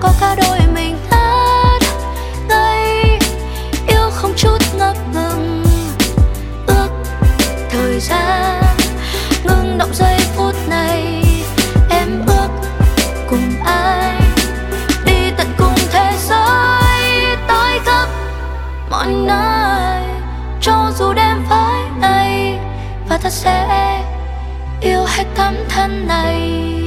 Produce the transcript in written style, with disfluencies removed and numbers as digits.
có cả đôi mình hát ngây, yêu không chút ngập ngừng. Ước thời gian ngừng động giây phút này, em ước cùng ai đi tận cùng thế giới, tới khắp mọi nơi, cho dù đêm phai này, và ta sẽ yêu hết tấm thân này.